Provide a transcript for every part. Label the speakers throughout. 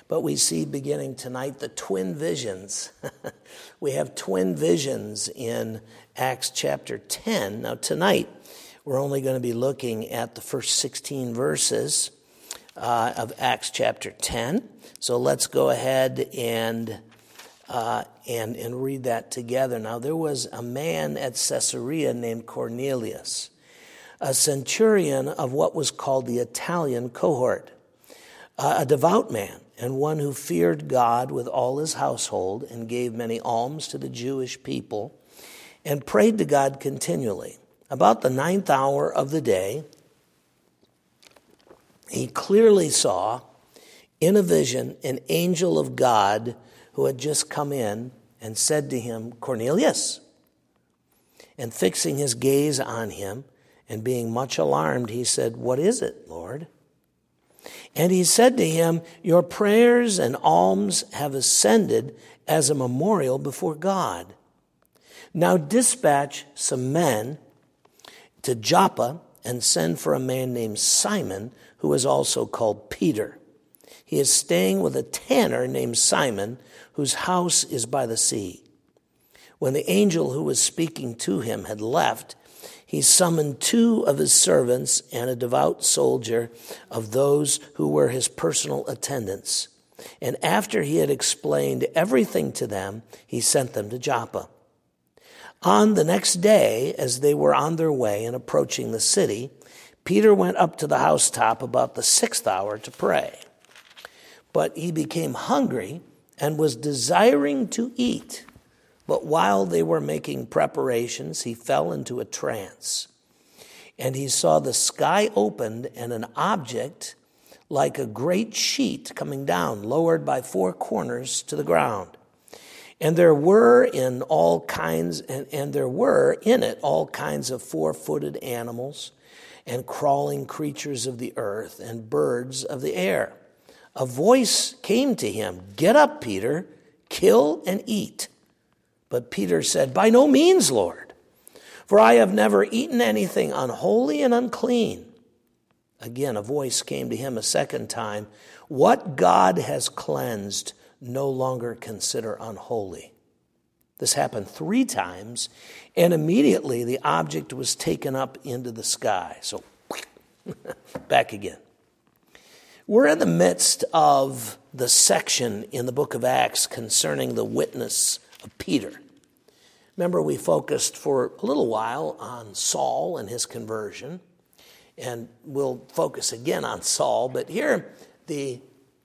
Speaker 1: But we see beginning tonight the twin visions. We have twin visions in Acts chapter 10. Now tonight, we're only going to be looking at the first 16 verses of Acts chapter 10. So let's go ahead and read that together. Now there was a man at Caesarea named Cornelius, a centurion of what was called the Italian cohort, a devout man, and one who feared God with all his household and gave many alms to the Jewish people and prayed to God continually. About the 9th hour of the day, he clearly saw in a vision an angel of God who had just come in and said to him, "Cornelius." And fixing his gaze on him and being much alarmed, he said, "What is it, Lord?" And he said to him, "Your prayers and alms have ascended as a memorial before God. Now dispatch some men to Joppa and send for a man named Simon, who is also called Peter. He is staying with a tanner named Simon, whose house is by the sea." When the angel who was speaking to him had left, he summoned 2 of his servants and a devout soldier of those who were his personal attendants. And after he had explained everything to them, he sent them to Joppa. On the next day, as they were on their way and approaching the city, Peter went up to the housetop about the 6th hour to pray. But he became hungry and was desiring to eat. But while they were making preparations, he fell into a trance. And he saw the sky opened and an object like a great sheet coming down, lowered by 4 corners to the ground. And there were in it all kinds of 4-footed animals and crawling creatures of the earth and birds of the air. A voice came to him, "Get up, Peter, kill and eat." But Peter said, "By no means, Lord, for I have never eaten anything unholy and unclean." Again, a voice came to him a second time, "What God has cleansed, no longer consider unholy." This happened 3 times, and immediately the object was taken up into the sky. So, back again. We're in the midst of the section in the book of Acts concerning the witness of Peter. Remember, we focused for a little while on Saul and his conversion, and we'll focus again on Saul, but here the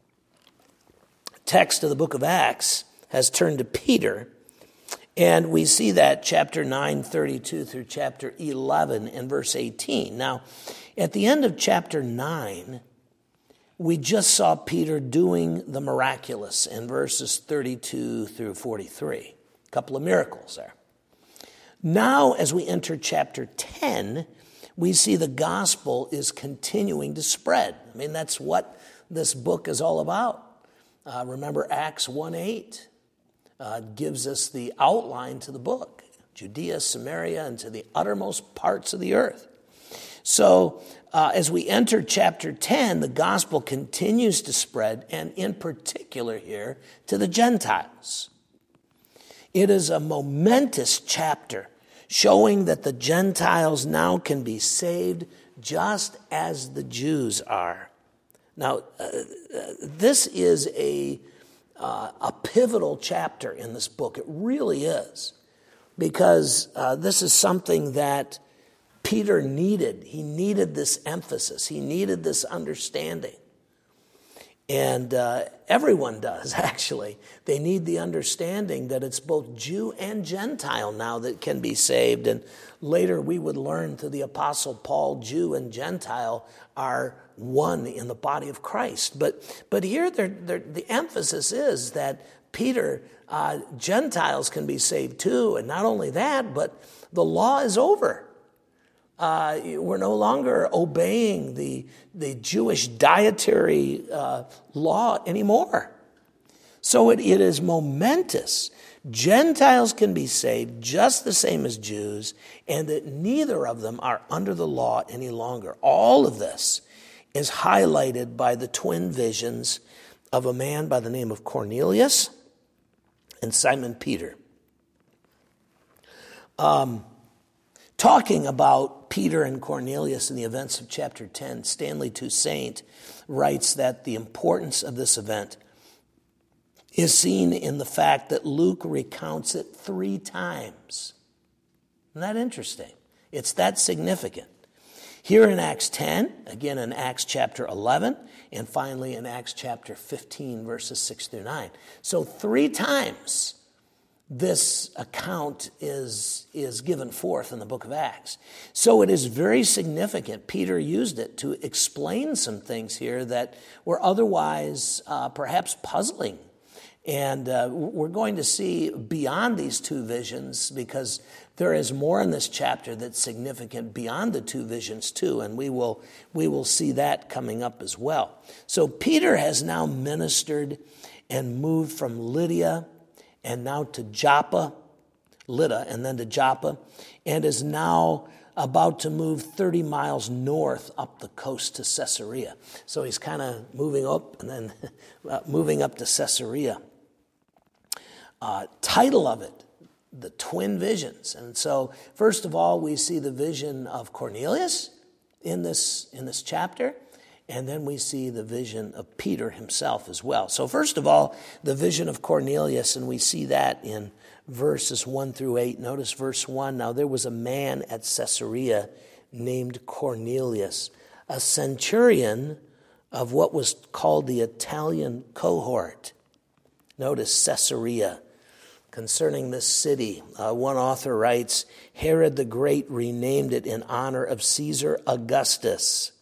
Speaker 1: text of the book of Acts has turned to Peter, and we see that chapter 9:32 through chapter 11 and verse 18. Now, at the end of chapter 9, we just saw Peter doing the miraculous in verses 32 through 43. A couple of miracles there. Now, as we enter chapter 10, we see the gospel is continuing to spread. I mean, that's what this book is all about. Remember Acts 1:8 gives us the outline to the book. Judea, Samaria, and to the uttermost parts of the earth. So as we enter chapter 10, the gospel continues to spread, and in particular here to the Gentiles. It is a momentous chapter showing that the Gentiles now can be saved just as the Jews are. Now, this is a pivotal chapter in this book. It really is, because this is something that Peter needed. He needed this emphasis. He needed this understanding. And everyone does, actually. They need the understanding that it's both Jew and Gentile now that can be saved. And later we would learn through the Apostle Paul, Jew and Gentile are one in the body of Christ. But here the emphasis is that Peter, Gentiles can be saved too. And not only that, but the law is over. We're no longer obeying the Jewish dietary law anymore. So it is momentous. Gentiles can be saved just the same as Jews, and that neither of them are under the law any longer. All of this is highlighted by the twin visions of a man by the name of Cornelius and Simon Peter. Talking about Peter and Cornelius in the events of chapter 10, Stanley Toussaint writes that the importance of this event is seen in the fact that Luke recounts it 3 times. Isn't that interesting? It's that significant. Here in Acts 10, again in Acts chapter 11, and finally in Acts chapter 15, verses 6 through 9. So 3 times this account is given forth in the book of Acts. So it is very significant. Peter used it to explain some things here that were otherwise perhaps puzzling. And we're going to see beyond these 2 visions, because there is more in this chapter that's significant beyond the 2 visions too, and we will see that coming up as well. So Peter has now ministered and moved from Lydia and now to Joppa, Lydda, and then to Joppa, and is now about to move 30 miles north up the coast to Caesarea. So he's kind of moving up and then moving up to Caesarea. Title of it, the twin visions. And so, first of all, we see the vision of Cornelius in this chapter, and then we see the vision of Peter himself as well. So first of all, the vision of Cornelius, and we see that in verses 1 through 8. Notice verse 1. Now there was a man at Caesarea named Cornelius, a centurion of what was called the Italian cohort. Notice Caesarea. Concerning this city, one author writes, Herod the Great renamed it in honor of Caesar Augustus.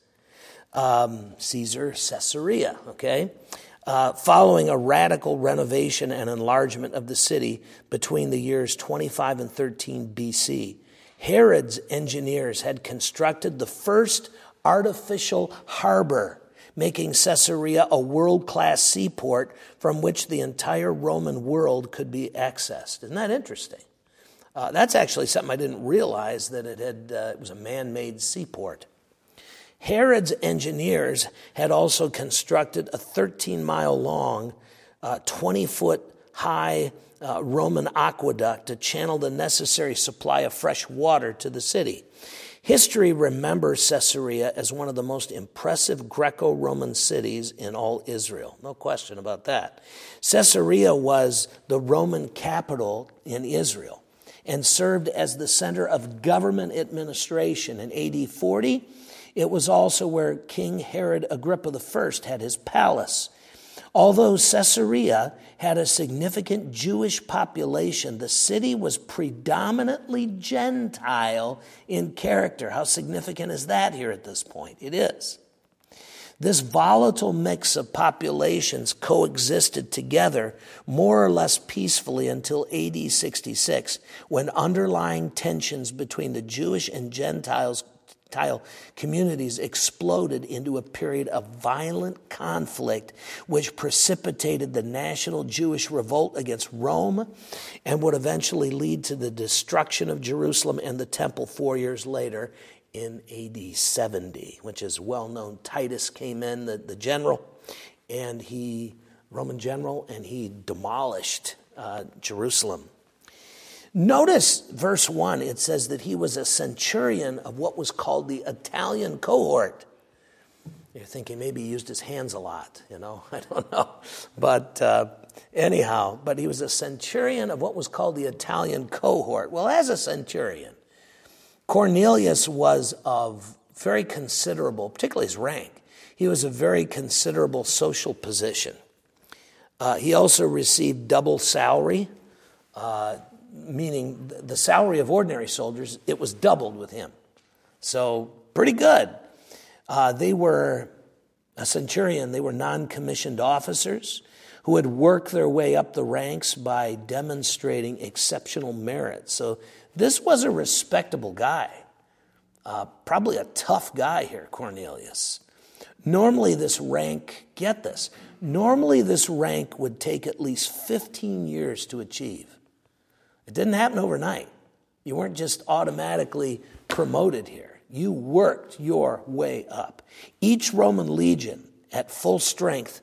Speaker 1: Caesar Caesarea, okay? Following a radical renovation and enlargement of the city between the years 25 and 13 BC. Herod's engineers had constructed the first artificial harbor, making Caesarea a world-class seaport from which the entire Roman world could be accessed. Isn't that interesting? That's actually something I didn't realize, that it was a man-made seaport. Herod's engineers had also constructed a 13-mile-long, 20-foot-high Roman aqueduct to channel the necessary supply of fresh water to the city. History remembers Caesarea as one of the most impressive Greco-Roman cities in all Israel. No question about that. Caesarea was the Roman capital in Israel and served as the center of government administration. In AD 40, it was also where King Herod Agrippa I had his palace. Although Caesarea had a significant Jewish population, the city was predominantly Gentile in character. How significant is that here at this point? It is. This volatile mix of populations coexisted together more or less peacefully until AD 66, when underlying tensions between the Jewish and Gentile communities exploded into a period of violent conflict, which precipitated the national Jewish revolt against Rome and would eventually lead to the destruction of Jerusalem and the temple 4 years later in AD 70, which is well known. Titus came in, the general, and Roman general, and he demolished Jerusalem. Notice verse 1, it says that he was a centurion of what was called the Italian cohort. You're thinking maybe he used his hands a lot, I don't know. But anyhow, but he was a centurion of what was called the Italian cohort. Well, as a centurion, Cornelius was of very considerable, particularly his rank, he was a very considerable social position. He also received double salary, meaning the salary of ordinary soldiers, it was doubled with him. So pretty good. They were a centurion. They were non-commissioned officers who had worked their way up the ranks by demonstrating exceptional merit. So this was a respectable guy, probably a tough guy here, Cornelius. Normally this rank, get this, normally this rank would take at least 15 years to achieve. It didn't happen overnight. You weren't just automatically promoted here. You worked your way up. Each Roman legion at full strength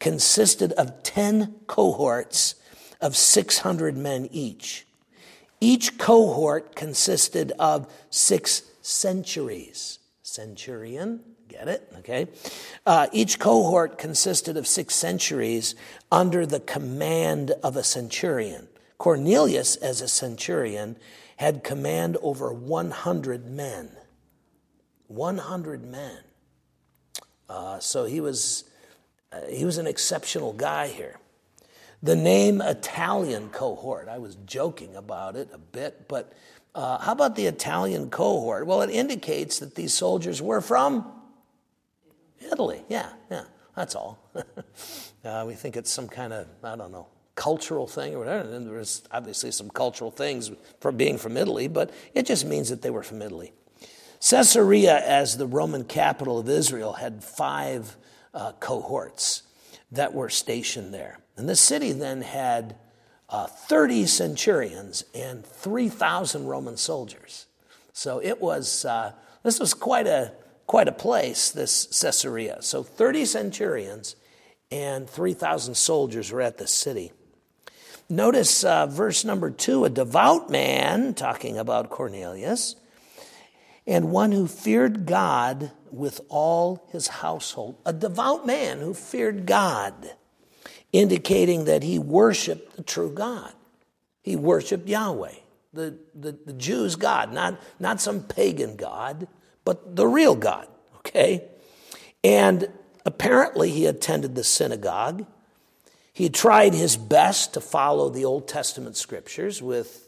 Speaker 1: consisted of 10 cohorts of 600 men each. Each cohort consisted of 6 centuries. Centurion, get it? Okay. Each cohort consisted of 6 centuries under the command of a centurion. Cornelius, as a centurion, had command over 100 men. 100 men. So he was an exceptional guy here. The name Italian cohort, I was joking about it a bit, but how about the Italian cohort? Well, it indicates that these soldiers were from Italy. Yeah, that's all. We think it's some kind of, I don't know, cultural thing or whatever. And there's obviously some cultural things for being from Italy, but it just means that they were from Italy. Caesarea, as the Roman capital of Israel, had 5 cohorts that were stationed there. And the city then had 30 centurions and 3,000 Roman soldiers. So it was this was quite a place, this Caesarea. So 30 centurions and 3,000 soldiers were at the city. Notice verse number 2, a devout man, talking about Cornelius, and one who feared God with all his household. A devout man who feared God, indicating that he worshiped the true God. He worshiped Yahweh, the Jews' God, not some pagan God, but the real God, okay? And apparently he attended the synagogue. He tried his best to follow the Old Testament scriptures with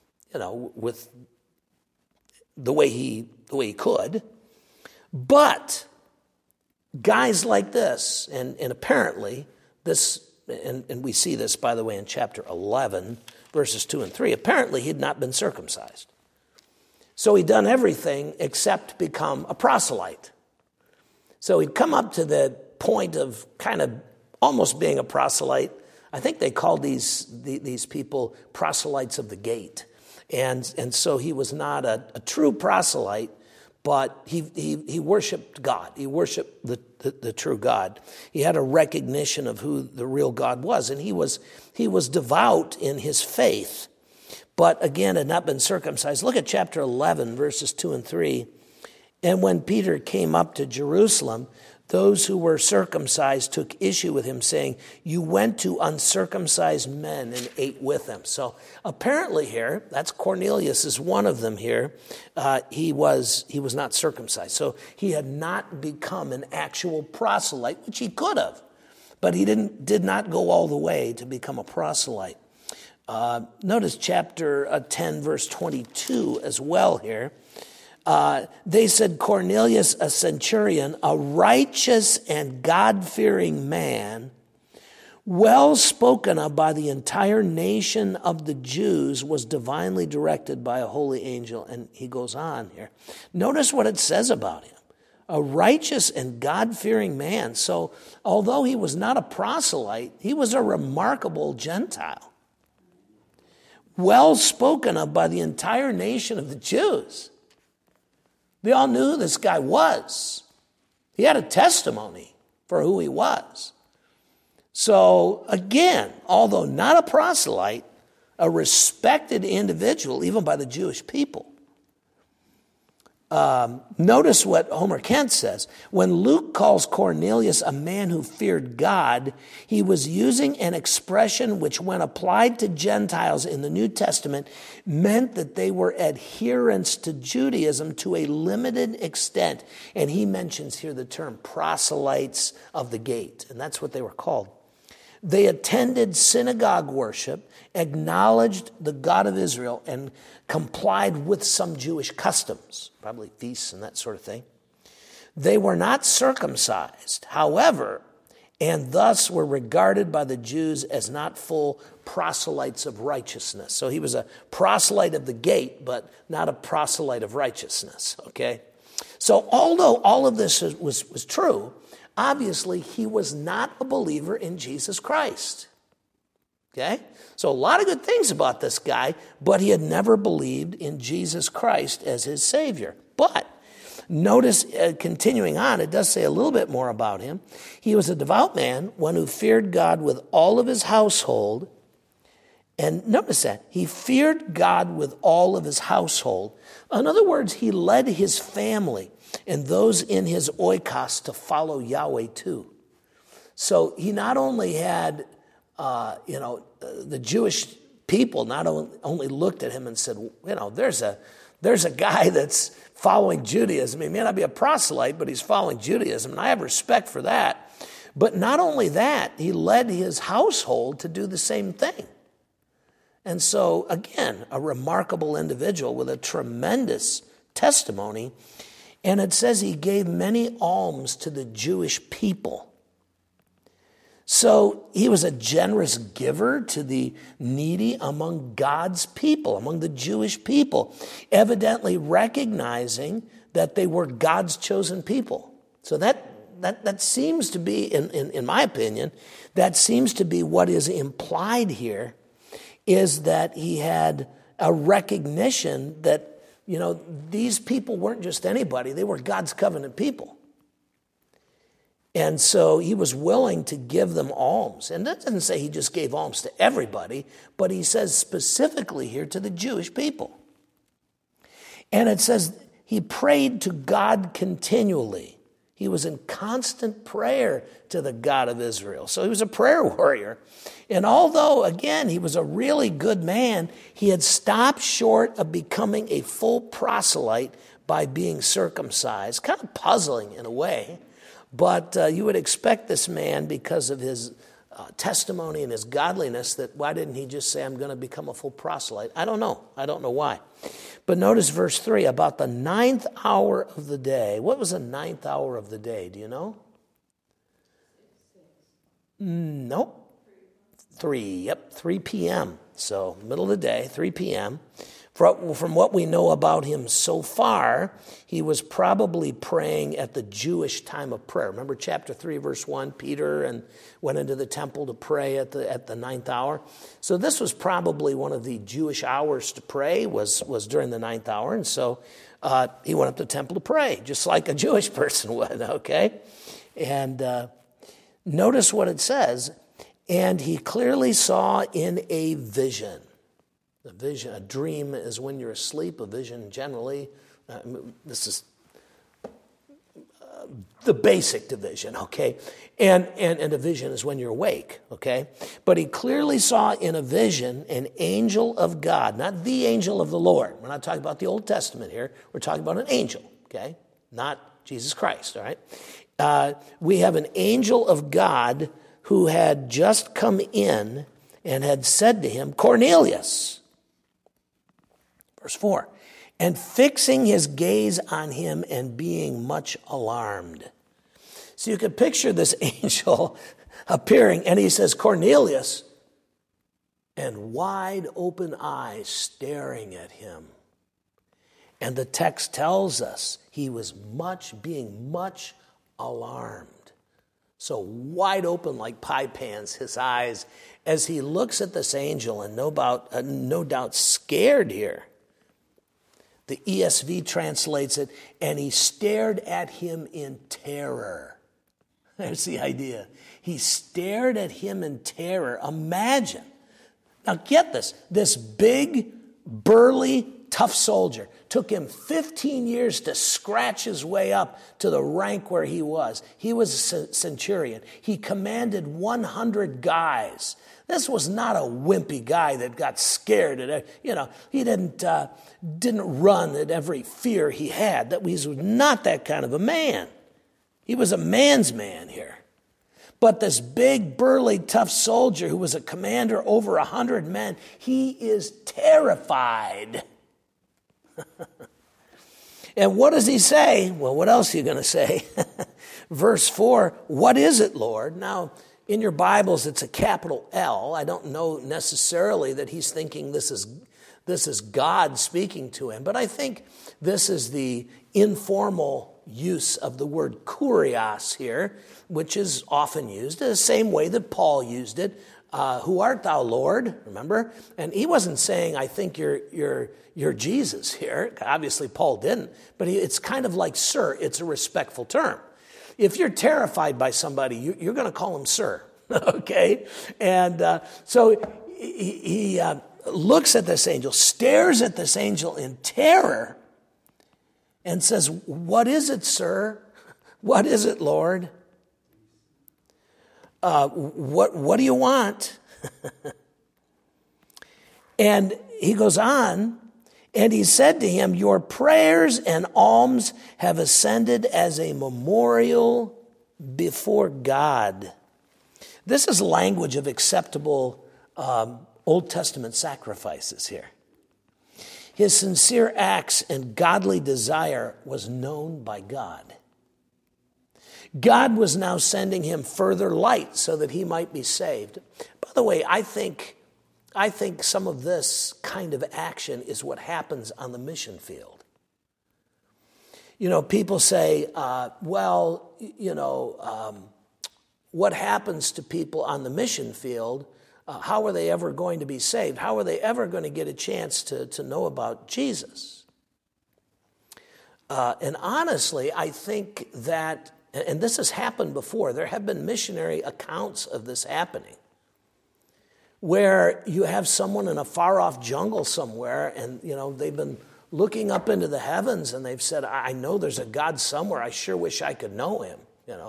Speaker 1: the way he could. But guys like this, and apparently this, and we see this, by the way, in chapter 11, verses 2 and 3, apparently he'd not been circumcised. So he'd done everything except become a proselyte. So he'd come up to the point of kind of almost being a proselyte. I think they called these people proselytes of the gate. And so he was not a true proselyte, but he worshiped God. He worshiped the true God. He had a recognition of who the real God was, and he was devout in his faith, but again had not been circumcised. Look at chapter 11, verses 2 and 3. And when Peter came up to Jerusalem, those who were circumcised took issue with him, saying, "You went to uncircumcised men and ate with them." So apparently here, that's Cornelius is one of them here. He was not circumcised. So he had not become an actual proselyte, which he could have, but he did not go all the way to become a proselyte. Notice chapter 10, verse 22 as well here. They said, Cornelius, a centurion, a righteous and God-fearing man, well spoken of by the entire nation of the Jews, was divinely directed by a holy angel. And he goes on here. Notice what it says about him. A righteous and God-fearing man. So although he was not a proselyte, he was a remarkable Gentile. Well spoken of by the entire nation of the Jews. They all knew who this guy was. He had a testimony for who he was. So again, although not a proselyte, a respected individual, even by the Jewish people. Notice what Homer Kent says. When Luke calls Cornelius a man who feared God, he was using an expression which, when applied to Gentiles in the New Testament, meant that they were adherents to Judaism to a limited extent. And he mentions here the term proselytes of the gate, and that's what they were called. They attended synagogue worship, acknowledged the God of Israel, and complied with some Jewish customs, probably feasts and that sort of thing. They were not circumcised, however, and thus were regarded by the Jews as not full proselytes of righteousness. So he was a proselyte of the gate, but not a proselyte of righteousness, okay? So although all of this was true, obviously he was not a believer in Jesus Christ, okay? So a lot of good things about this guy, but he had never believed in Jesus Christ as his Savior. But Notice, continuing on, it does say a little bit more about him. He was a devout man, one who feared God with all of his household. And notice that. He feared God with all of his household. In other words, he led his family and those in his oikos to follow Yahweh too. So he not only had, the Jewish people not only looked at him and said, there's a guy that's following Judaism. He may not be a proselyte, but he's following Judaism, and I have respect for that. But not only that, he led his household to do the same thing. And so, again, a remarkable individual with a tremendous testimony. And it says he gave many alms to the Jewish people. So he was a generous giver to the needy among God's people, among the Jewish people, evidently recognizing that they were God's chosen people. So that seems to be, in my opinion, that seems to be what is implied here, is that he had a recognition that, these people weren't just anybody, they were God's covenant people. And so he was willing to give them alms. And that doesn't say he just gave alms to everybody, but he says specifically here to the Jewish people. And it says he prayed to God continually. He was in constant prayer to the God of Israel. So he was a prayer warrior. And although, again, he was a really good man, he had stopped short of becoming a full proselyte by being circumcised. Kind of puzzling in a way. But you would expect this man, because of his testimony and his godliness, that why didn't he just say, I'm going to become a full proselyte? I don't know. I don't know why. But notice verse 3, about the 9th hour of the day. What was the 9th hour of the day? Do you know? Nope. 3 p.m. So middle of the day, 3 p.m. From what we know about him so far, he was probably praying at the Jewish time of prayer. Remember chapter 3, verse 1, Peter and went into the temple to pray at the 9th hour. So this was probably one of the Jewish hours to pray, was during the 9th hour. And so he went up to the temple to pray, just like a Jewish person would, okay? And notice what it says, and he clearly saw in a vision. A vision, a dream is when you're asleep. A vision generally, this is the basic division, okay? And a vision is when you're awake, okay? But he clearly saw in a vision an angel of God, not the angel of the Lord. We're not talking about the Old Testament here. We're talking about an angel, okay? Not Jesus Christ, all right? We have an angel of God who had just come in and had said to him, Cornelius. Verse 4, and fixing his gaze on him and being much alarmed. So you could picture this angel appearing, and he says, Cornelius, and wide open eyes staring at him. And the text tells us he was being much alarmed. So wide open like pie pans, his eyes, as he looks at this angel, and no doubt scared here. The ESV translates it, and he stared at him in terror. There's the idea. He stared at him in terror. Imagine. Now get this. This big, burly, tough soldier. Took him 15 years to scratch his way up to the rank where he was. He was a centurion. He commanded 100 guys. This was not a wimpy guy that got scared at, he didn't run at every fear he had. That he was not that kind of a man. He was a man's man here. But this big, burly, tough soldier who was a commander over 100 men, he is terrified. And what does he say? Well, what else are you going to say? Verse 4, what is it, Lord? Now, in your Bibles, it's a capital L. I don't know necessarily that he's thinking this is God speaking to him, but I think this is the informal, use of the word kurios here, which is often used the same way that Paul used it. Who art thou, Lord? Remember? And he wasn't saying, I think you're Jesus here. Obviously, Paul didn't. But it's kind of like sir. It's a respectful term. If you're terrified by somebody, you're going to call him sir. Okay? And so he looks at this angel, stares at this angel in terror, and says, what is it, sir? What is it, Lord? What do you want? And he goes on, and he said to him, your prayers and alms have ascended as a memorial before God. This is language of acceptable Old Testament sacrifices here. His sincere acts and godly desire was known by God. God was now sending him further light so that he might be saved. By the way, I think some of this kind of action is what happens on the mission field. You know, people say, what happens to people on the mission field? How are they ever going to be saved? How are they ever going to get a chance to know about Jesus? And honestly, I think that, and this has happened before, there have been missionary accounts of this happening, where you have someone in a far-off jungle somewhere, and they've been looking up into the heavens, and they've said, I know there's a God somewhere. I sure wish I could know him,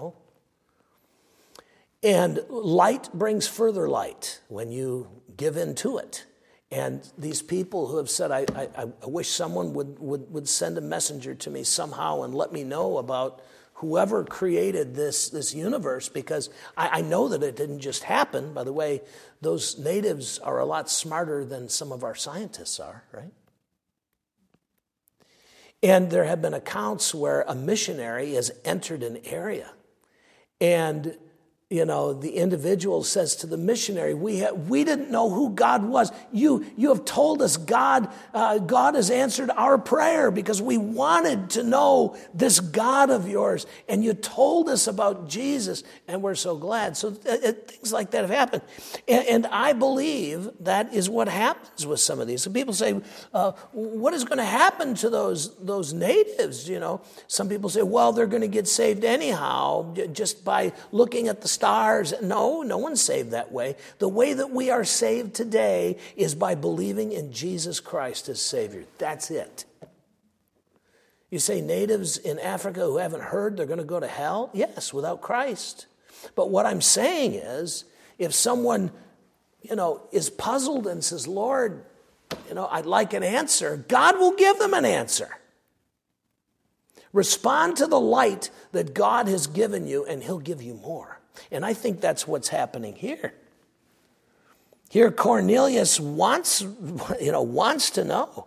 Speaker 1: And light brings further light when you give in to it. And these people who have said, I wish someone would send a messenger to me somehow and let me know about whoever created this universe, because I know that it didn't just happen. By the way, those natives are a lot smarter than some of our scientists are, right? And there have been accounts where a missionary has entered an area, and the individual says to the missionary, we didn't know who God was. You have told us God has answered our prayer because we wanted to know this God of yours, and you told us about Jesus, and we're so glad. So things like that have happened. And I believe that is what happens with some of these. So people say, what is going to happen to those natives? Some people say, well, they're going to get saved anyhow just by looking at the stars. No one's saved that way. The way that we are saved today is by believing in Jesus Christ as Savior. That's it. You say natives in Africa who haven't heard they're going to go to hell? Yes, without Christ. But what I'm saying is, if someone, is puzzled and says, Lord, I'd like an answer, God will give them an answer. Respond to the light that God has given you, and he'll give you more. And I think that's what's happening here. Here Cornelius wants to know.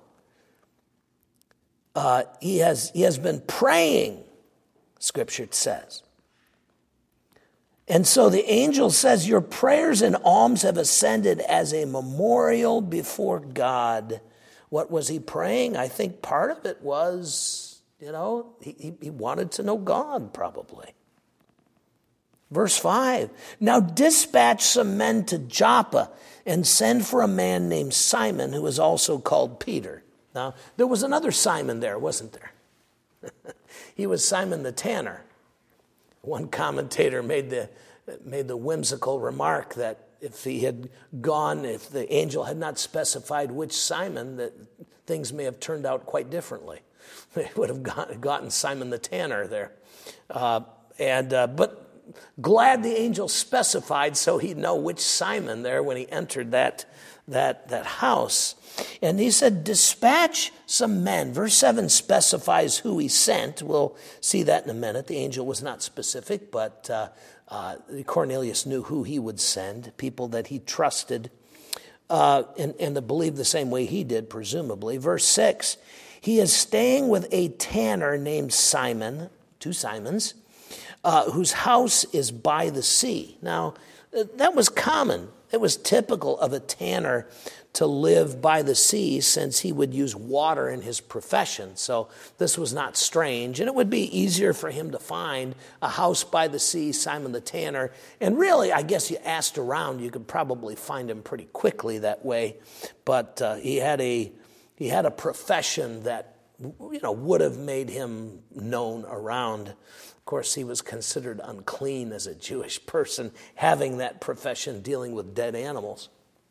Speaker 1: He has been praying, Scripture says. And so the angel says, your prayers and alms have ascended as a memorial before God. What was he praying? I think part of it was, he wanted to know God, probably. Verse 5, now dispatch some men to Joppa and send for a man named Simon, who is also called Peter. Now, there was another Simon there, wasn't there? He was Simon the tanner. One commentator made the whimsical remark that if the angel had not specified which Simon, that things may have turned out quite differently. They would have gotten Simon the tanner there. But glad the angel specified so he'd know which Simon there when he entered that house. And he said, dispatch some men. Verse 7 specifies who he sent. We'll see that in a minute. The angel was not specific, but Cornelius knew who he would send, people that he trusted and that believed the same way he did, presumably. Verse 6, he is staying with a tanner named Simon, two Simons, whose house is by the sea. Now, that was common It was typical of a tanner to live by the sea since he would use water in his profession. So this was not strange. And it would be easier for him to find a house by the sea, Simon the Tanner. And really, I guess you asked around, you could probably find him pretty quickly that way. But he had a profession that would have made him known around. Of course, he was considered unclean as a Jewish person, having that profession dealing with dead animals.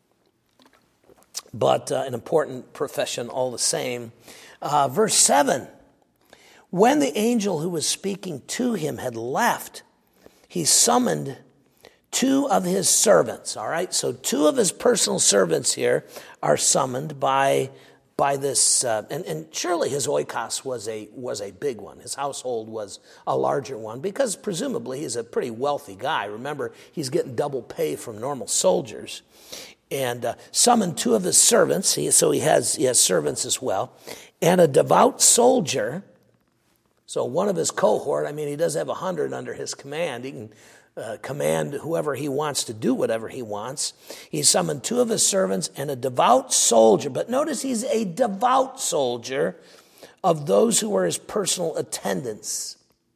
Speaker 1: But an important profession all the same. Verse 7, when the angel who was speaking to him had left, he summoned two of his servants. All right, so two of his personal servants here are summoned by this, and surely his oikos was a big one. His household was a larger one because presumably he's a pretty wealthy guy. Remember, he's getting double pay from normal soldiers. And summoned two of his servants, so he has servants as well, and a devout soldier. So one of his cohort, he does have 100 under his command. He can command whoever he wants to do whatever he wants. He summoned two of his servants and a devout soldier. But notice he's a devout soldier of those who were his personal attendants.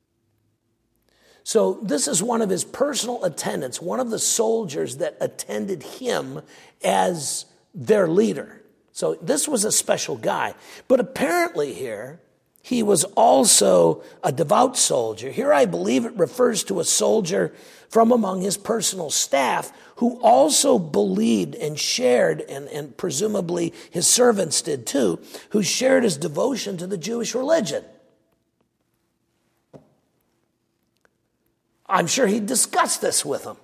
Speaker 1: So this is one of his personal attendants, one of the soldiers that attended him as their leader. So this was a special guy. But apparently here, he was also a devout soldier. Here I believe it refers to a soldier from among his personal staff who also believed and shared, and presumably his servants did too, who shared his devotion to the Jewish religion. I'm sure he discussed this with them.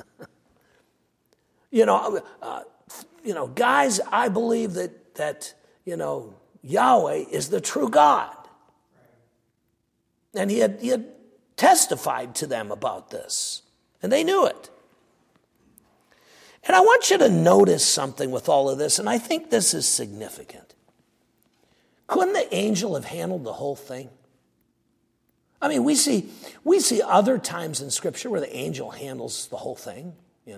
Speaker 1: Guys, I believe that Yahweh is the true God. And he had testified to them about this. And they knew it. And I want you to notice something with all of this, and I think this is significant. Couldn't the angel have handled the whole thing? We see other times in Scripture where the angel handles the whole thing,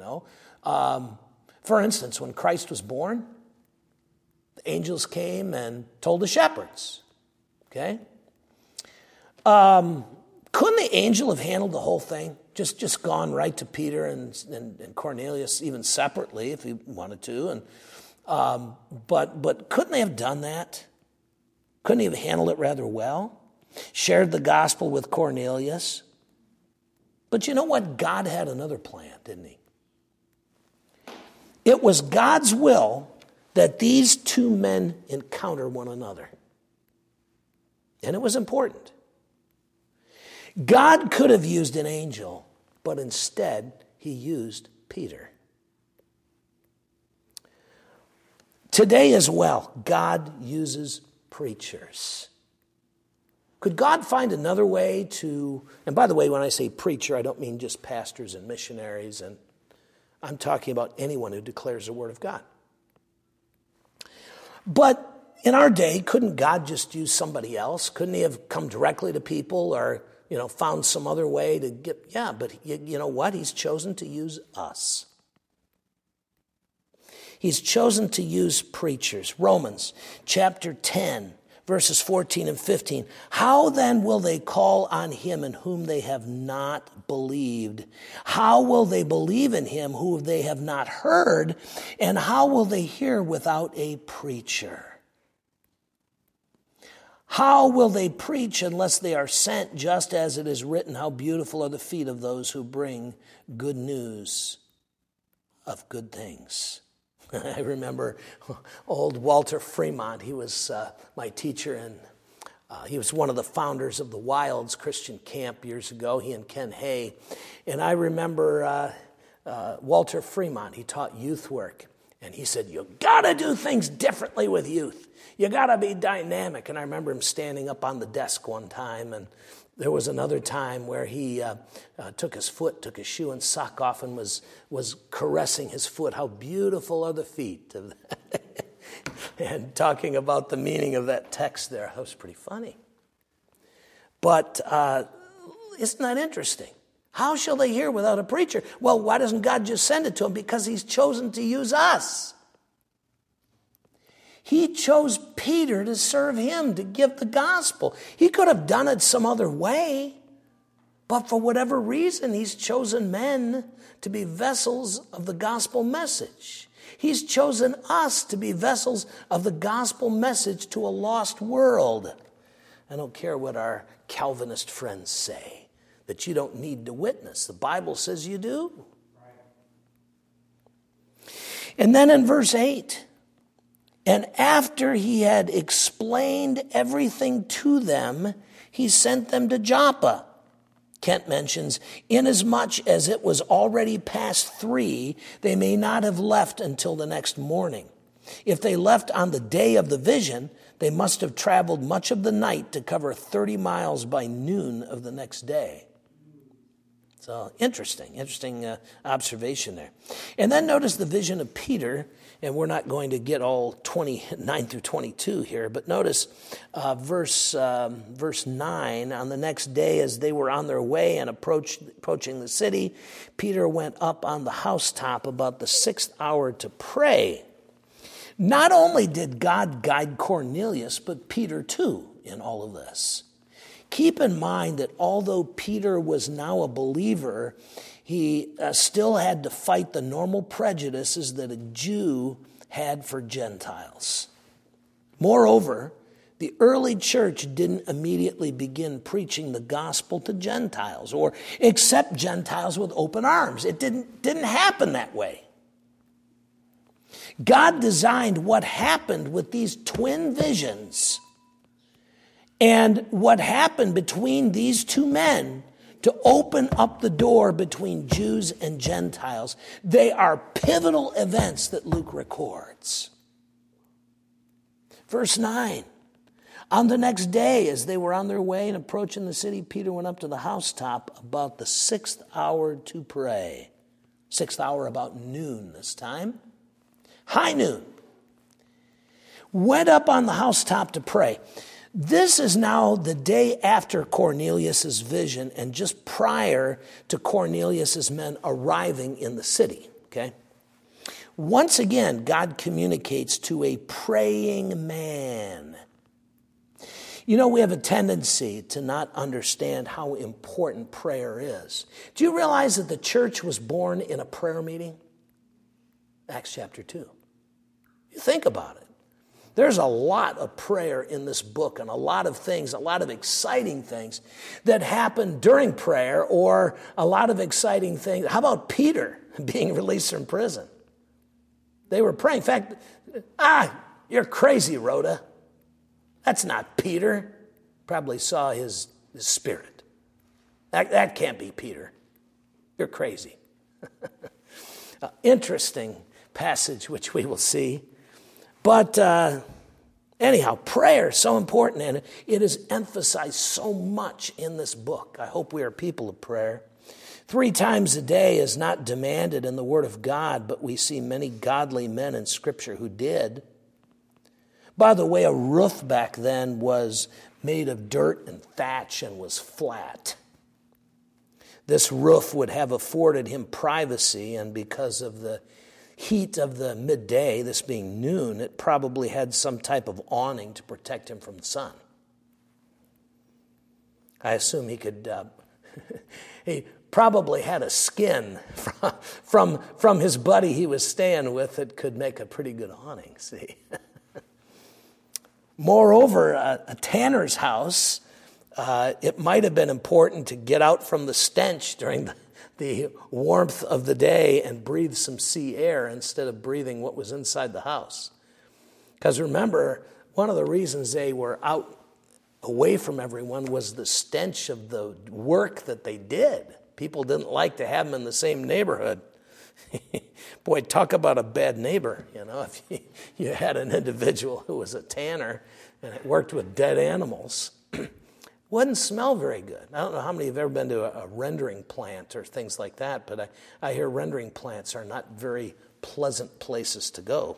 Speaker 1: For instance, when Christ was born, the angels came and told the shepherds, okay? Couldn't the angel have handled the whole thing? Just gone right to Peter and Cornelius, even separately, if he wanted to. But couldn't they have done that? Couldn't he have handled it rather well? Shared the gospel with Cornelius. But you know what? God had another plan, didn't he? It was God's will that these two men encounter one another. And it was important. God could have used an angel, but instead he used Peter. Today as well, God uses preachers. Could God find another way to, and by the way, when I say preacher, I don't mean just pastors and missionaries, and I'm talking about anyone who declares the word of God. But in our day, couldn't God just use somebody else? Couldn't he have come directly to people or, found some other way to get, but you know what? He's chosen to use us. He's chosen to use preachers. Romans chapter 10. Verses 14 and 15. How then will they call on him in whom they have not believed? How will they believe in him who they have not heard? And how will they hear without a preacher? How will they preach unless they are sent, just as it is written, how beautiful are the feet of those who bring good news of good things? I remember old Walter Fremont. He was my teacher, and he was one of the founders of the Wilds Christian Camp years ago, he and Ken Hay. And I remember Walter Fremont. He taught youth work, and he said, you got to do things differently with youth. You got to be dynamic. And I remember him standing up on the desk one time, and there was another time where he took his shoe and sock off and was caressing his foot. How beautiful are the feet. And talking about the meaning of that text there. That was pretty funny. But isn't that interesting? How shall they hear without a preacher? Well, why doesn't God just send it to them? Because he's chosen to use us. He chose Peter to serve him, to give the gospel. He could have done it some other way, but for whatever reason, he's chosen men to be vessels of the gospel message. He's chosen us to be vessels of the gospel message to a lost world. I don't care what our Calvinist friends say, that you don't need to witness. The Bible says you do. And then in verse 8, and after he had explained everything to them, he sent them to Joppa. Kent mentions, inasmuch as it was already past 3, they may not have left until the next morning. If they left on the day of the vision, they must have traveled much of the night to cover 30 miles by noon of the next day. So interesting observation there. And then notice the vision of Peter, and we're not going to get all 29 through 22 here, but notice verse 9. On the next day, as they were on their way and approaching the city, Peter went up on the housetop about the 6th hour to pray. Not only did God guide Cornelius, but Peter too in all of this. Keep in mind that although Peter was now a believer, he still had to fight the normal prejudices that a Jew had for Gentiles. Moreover, the early church didn't immediately begin preaching the gospel to Gentiles or accept Gentiles with open arms. It didn't happen that way. God designed what happened with these twin visions and what happened between these two men to open up the door between Jews and Gentiles. They are pivotal events that Luke records. Verse 9. On the next day, as they were on their way and approaching the city, Peter went up to the housetop about the 6th hour to pray. 6th hour, about noon this time. High noon. Went up on the housetop to pray. This is now the day after Cornelius' vision and just prior to Cornelius' men arriving in the city. Okay? Once again, God communicates to a praying man. You know, we have a tendency to not understand how important prayer is. Do you realize that the church was born in a prayer meeting? Acts chapter 2. You think about it. There's a lot of prayer in this book and a lot of things, a lot of exciting things that happen during prayer or a lot of exciting things. How about Peter being released from prison? They were praying. In fact, you're crazy, Rhoda. That's not Peter. Probably saw his spirit. That can't be Peter. You're crazy. Interesting passage, which we will see. But anyhow, prayer is so important, and it is emphasized so much in this book. I hope we are people of prayer. 3 times a day is not demanded in the Word of God, but we see many godly men in Scripture who did. By the way, a roof back then was made of dirt and thatch and was flat. This roof would have afforded him privacy, and because of the heat of the midday, this being noon, it probably had some type of awning to protect him from the sun. I assume he could, he probably had a skin from his buddy he was staying with that could make a pretty good awning, see. Moreover, a tanner's house, it might have been important to get out from the stench during the warmth of the day and breathe some sea air instead of breathing what was inside the house. Because remember, one of the reasons they were out away from everyone was the stench of the work that they did. People didn't like to have them in the same neighborhood. Boy, talk about a bad neighbor. You know, if you had an individual who was a tanner and worked with dead animals, wouldn't smell very good. I don't know how many have ever been to a rendering plant or things like that, but I hear rendering plants are not very pleasant places to go.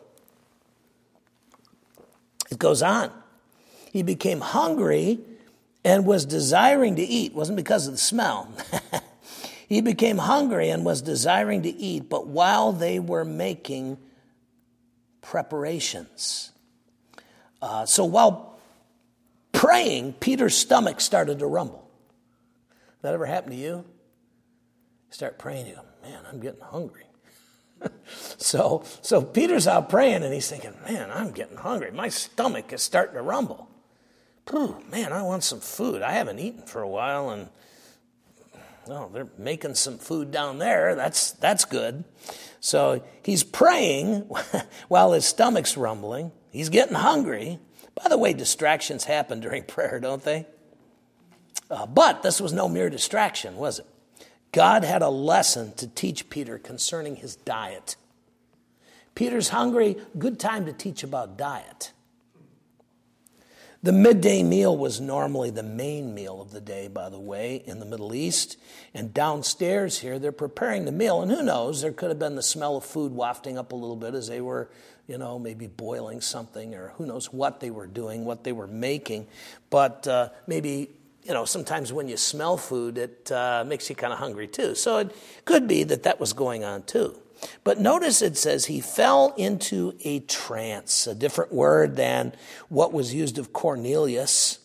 Speaker 1: It goes on. He became hungry and was desiring to eat. It wasn't because of the smell. He became hungry and was desiring to eat, but while they were making preparations. So while praying, Peter's stomach started to rumble. That ever happened to you? You start praying, you go, man, I'm getting hungry. So Peter's out praying, and he's thinking, man, I'm getting hungry. My stomach is starting to rumble. Man, I want some food. I haven't eaten for a while, and they're making some food down there. That's good. So he's praying while his stomach's rumbling. He's getting hungry. By the way, distractions happen during prayer, don't they? But this was no mere distraction, was it? God had a lesson to teach Peter concerning his diet. Peter's hungry, good time to teach about diet. The midday meal was normally the main meal of the day, by the way, in the Middle East. And downstairs here, they're preparing the meal. And who knows, there could have been the smell of food wafting up a little bit as they were, maybe boiling something, or who knows what they were doing, what they were making. But maybe, sometimes when you smell food, it makes you kind of hungry too. So it could be that was going on too. But notice it says he fell into a trance, a different word than what was used of Cornelius,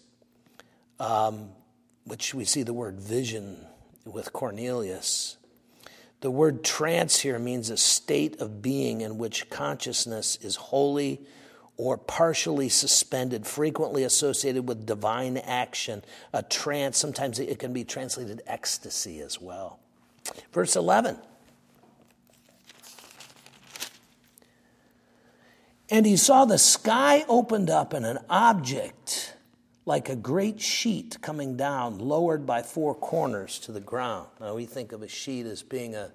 Speaker 1: which we see the word vision with Cornelius. The word trance here means a state of being in which consciousness is wholly or partially suspended, frequently associated with divine action. A trance, sometimes it can be translated ecstasy as well. Verse 11. And he saw the sky opened up and an object like a great sheet coming down, lowered by four corners to the ground. Now we think of a sheet as being a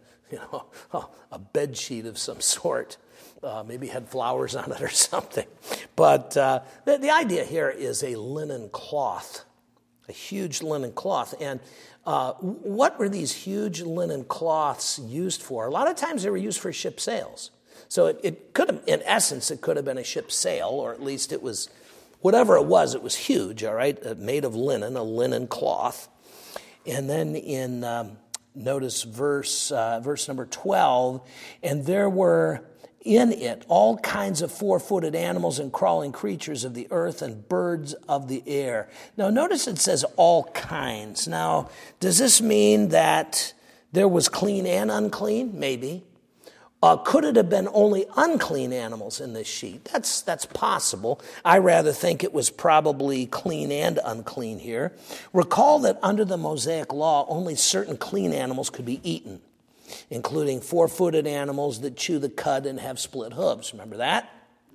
Speaker 1: bed sheet of some sort. Maybe had flowers on it or something. But the idea here is a linen cloth, a huge linen cloth. And what were these huge linen cloths used for? A lot of times they were used for ship sails. So it could have, in essence, it could have been a ship's sail, or at least it was, whatever it was huge, all right, made of linen, a linen cloth. And then in, notice verse number 12, and there were in it all kinds of four-footed animals and crawling creatures of the earth and birds of the air. Now, notice it says all kinds. Now, does this mean that there was clean and unclean? Maybe. Could it have been only unclean animals in this sheet? That's possible. I rather think it was probably clean and unclean here. Recall that under the Mosaic law, only certain clean animals could be eaten, including four-footed animals that chew the cud and have split hooves. Remember that?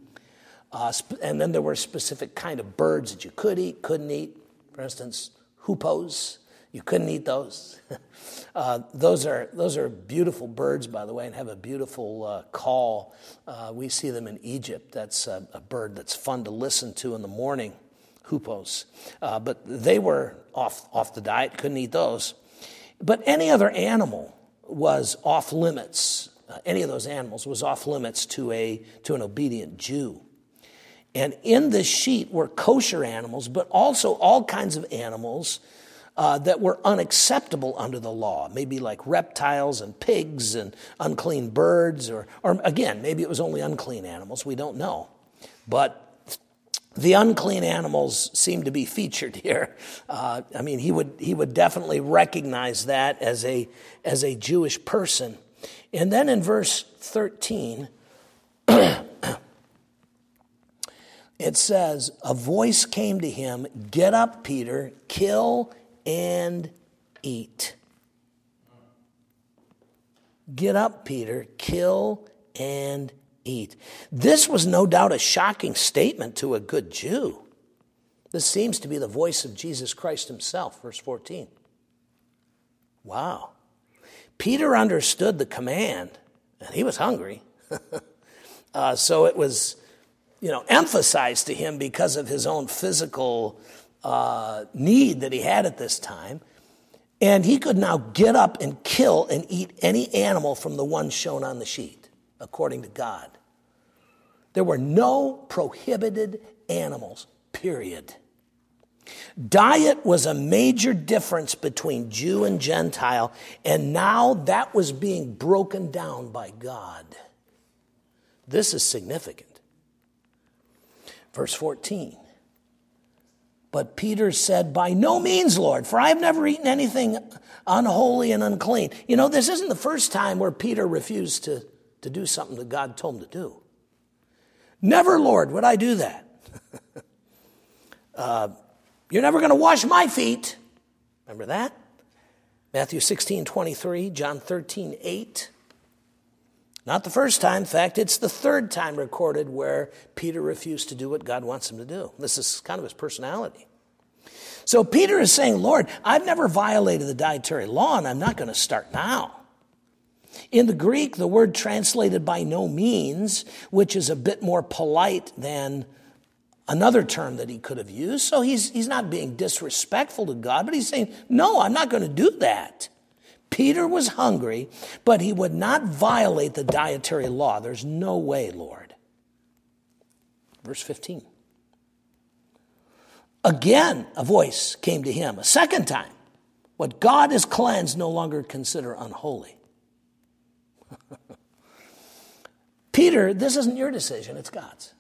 Speaker 1: And then there were specific kind of birds that you could eat, couldn't eat. For instance, hoopoes. You couldn't eat those. Those are beautiful birds, by the way, and have a beautiful call. We see them in Egypt. That's a bird that's fun to listen to in the morning, hoopoes. But they were off the diet, couldn't eat those. But any other animal was off limits. Any of those animals was off limits to an obedient Jew. And in this sheet were kosher animals, but also all kinds of animals that were unacceptable under the law, maybe like reptiles and pigs and unclean birds, or again, maybe it was only unclean animals, we don't know. But the unclean animals seem to be featured here. He would definitely recognize that as a Jewish person. And then in verse 13, it says, a voice came to him, "Get up, Peter, kill and eat." Get up, Peter, kill and eat. This was no doubt a shocking statement to a good Jew. This seems to be the voice of Jesus Christ himself, verse 14. Wow. Peter understood the command, and he was hungry. So it was, emphasized to him because of his own physical need that he had at this time. And he could now get up and kill and eat any animal from the one shown on the sheet, according to God. There were no prohibited animals, period. Diet was a major difference between Jew and Gentile, and now that was being broken down by God. This is significant. Verse 14. But Peter said, "By no means, Lord, for I have never eaten anything unholy and unclean." You know, this isn't the first time where Peter refused to do something that God told him to do. "Never, Lord, would I do that." You're never going to wash my feet. Remember that? Matthew 16:23, John 13:8. Not the first time. In fact, it's the third time recorded where Peter refused to do what God wants him to do. This is kind of his personality. So Peter is saying, "Lord, I've never violated the dietary law, and I'm not going to start now." In the Greek, the word translated "by no means," which is a bit more polite than another term that he could have used. So he's not being disrespectful to God, but he's saying, "No, I'm not going to do that." Peter was hungry, but he would not violate the dietary law. There's no way, Lord. Verse 15. Again, a voice came to him a second time. "What God has cleansed, no longer consider unholy." Peter, this isn't your decision, it's God's.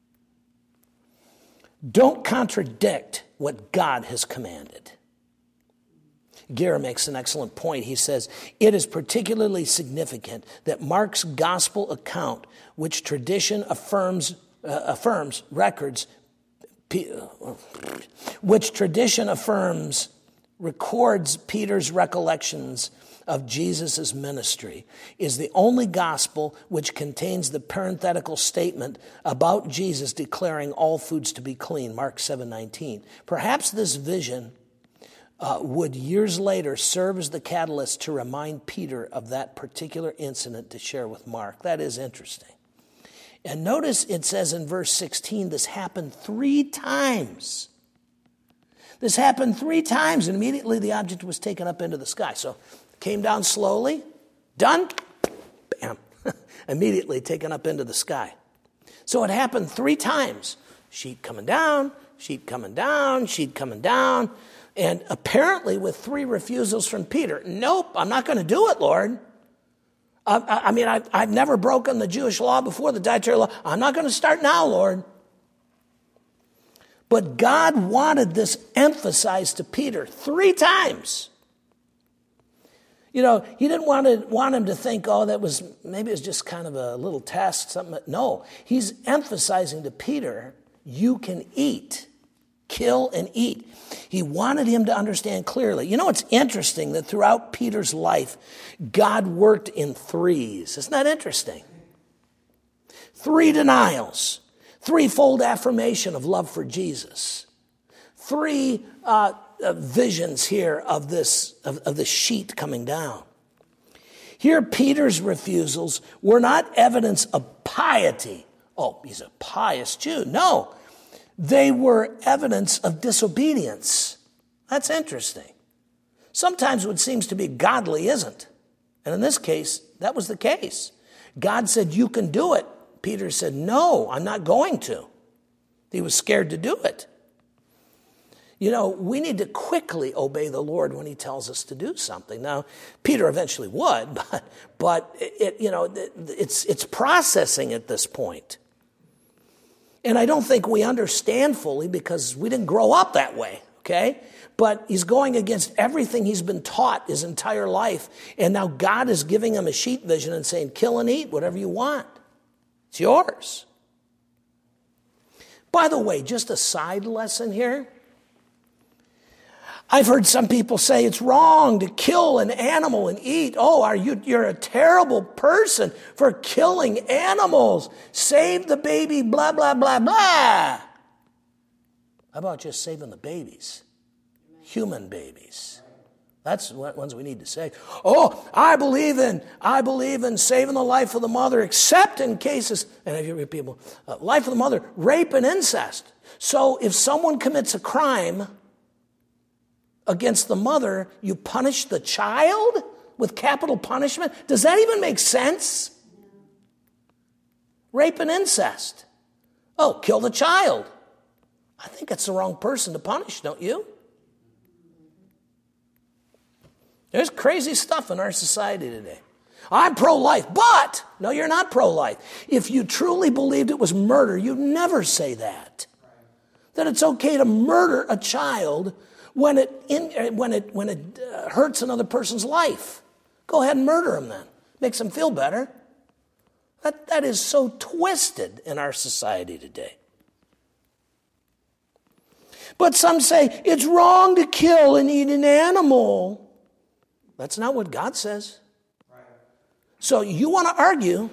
Speaker 1: Don't contradict what God has commanded. Guerra makes an excellent point. He says, "It is particularly significant that Mark's gospel account, which tradition records Peter's recollections of Jesus' ministry, is the only gospel which contains the parenthetical statement about Jesus declaring all foods to be clean, Mark 7:19. Perhaps this vision would years later serve as the catalyst to remind Peter of that particular incident to share with Mark. That is interesting. And notice it says in verse 16, this happened 3 times. This happened 3 times, and immediately the object was taken up into the sky. So came down slowly, done, bam, immediately taken up into the sky. So it happened 3 times. Sheet coming down, sheet coming down, sheet coming down. And apparently with 3 refusals from Peter. "Nope, I'm not going to do it, Lord. I've never broken the Jewish law before, the dietary law. I'm not going to start now, Lord." But God wanted this emphasized to Peter 3 times. You know, he didn't want him to think, maybe it was just kind of a little test, something. No, he's emphasizing to Peter, you can eat, kill and eat. He wanted him to understand clearly. You know, it's interesting that throughout Peter's life, God worked in 3s. Isn't that interesting? 3 denials, 3-fold affirmation of love for Jesus, 3 visions here of the sheet coming down. Here, Peter's refusals were not evidence of piety. Oh, he's a pious Jew. No, they were evidence of disobedience. That's interesting. Sometimes what seems to be godly isn't. And in this case, that was the case. God said, "You can do it." Peter said, "No, I'm not going to." He was scared to do it. You know, we need to quickly obey the Lord when he tells us to do something. Now, Peter eventually would, but it's processing at this point. And I don't think we understand fully because we didn't grow up that way, okay? But he's going against everything he's been taught his entire life. And now God is giving him a sheet vision and saying, "Kill and eat whatever you want. It's yours." By the way, just a side lesson here. I've heard some people say it's wrong to kill an animal and eat. "Oh, you're a terrible person for killing animals. Save the baby, blah, blah, blah, blah." How about just saving the babies? Human babies. That's what ones we need to say. "Oh, I believe in saving the life of the mother, except in cases," and I hear people, life of the mother, rape and incest. So if someone commits a crime against the mother, you punish the child with capital punishment? Does that even make sense? Rape and incest. Oh, kill the child. I think it's the wrong person to punish, don't you? There's crazy stuff in our society today. I'm pro-life, but, no, you're not pro-life. If you truly believed it was murder, you'd never say that. That it's okay to murder a child when it hurts another person's life. Go ahead and murder him then. Makes them feel better. That is so twisted in our society today. But some say it's wrong to kill and eat an animal. That's not what God says. So you want to argue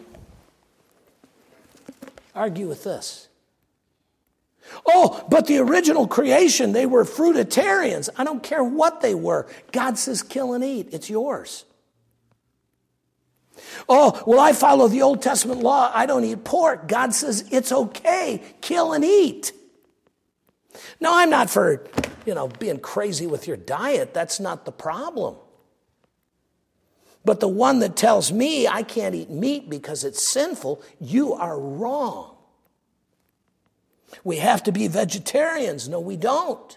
Speaker 1: with this. Oh, but the original creation, they were fruitarians. I don't care what they were. God says kill and eat. It's yours. Oh, well, I follow the Old Testament law. I don't eat pork. God says it's okay. Kill and eat. No, I'm not for, being crazy with your diet. That's not the problem. But the one that tells me I can't eat meat because it's sinful, you are wrong. We have to be vegetarians. No, we don't.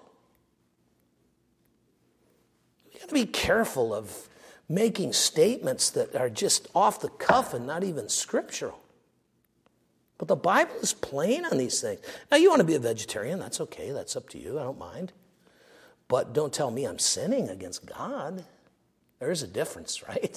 Speaker 1: We got to be careful of making statements that are just off the cuff and not even scriptural. But the Bible is plain on these things. Now, you want to be a vegetarian, that's okay. That's up to you. I don't mind. But don't tell me I'm sinning against God. There is a difference, right?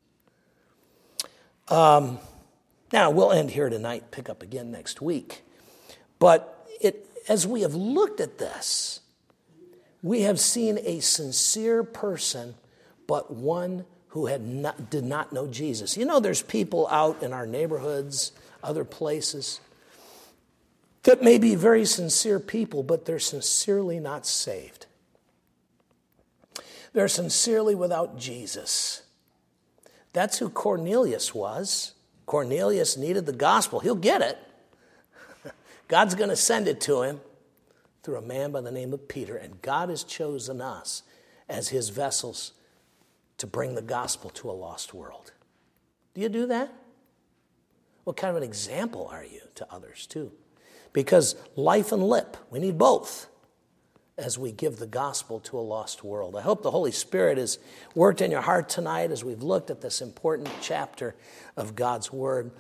Speaker 1: Now, we'll end here tonight, pick up again next week. But as we have looked at this, we have seen a sincere person, but one who did not know Jesus. There's people out in our neighborhoods, other places, that may be very sincere people, but they're sincerely not saved. They're sincerely without Jesus. That's who Cornelius was. Cornelius needed the gospel. He'll get it. God's going to send it to him through a man by the name of Peter, and God has chosen us as his vessels to bring the gospel to a lost world. Do you do that? What kind of an example are you to others, too? Because life and lip, we need both as we give the gospel to a lost world. I hope the Holy Spirit has worked in your heart tonight as we've looked at this important chapter of God's Word.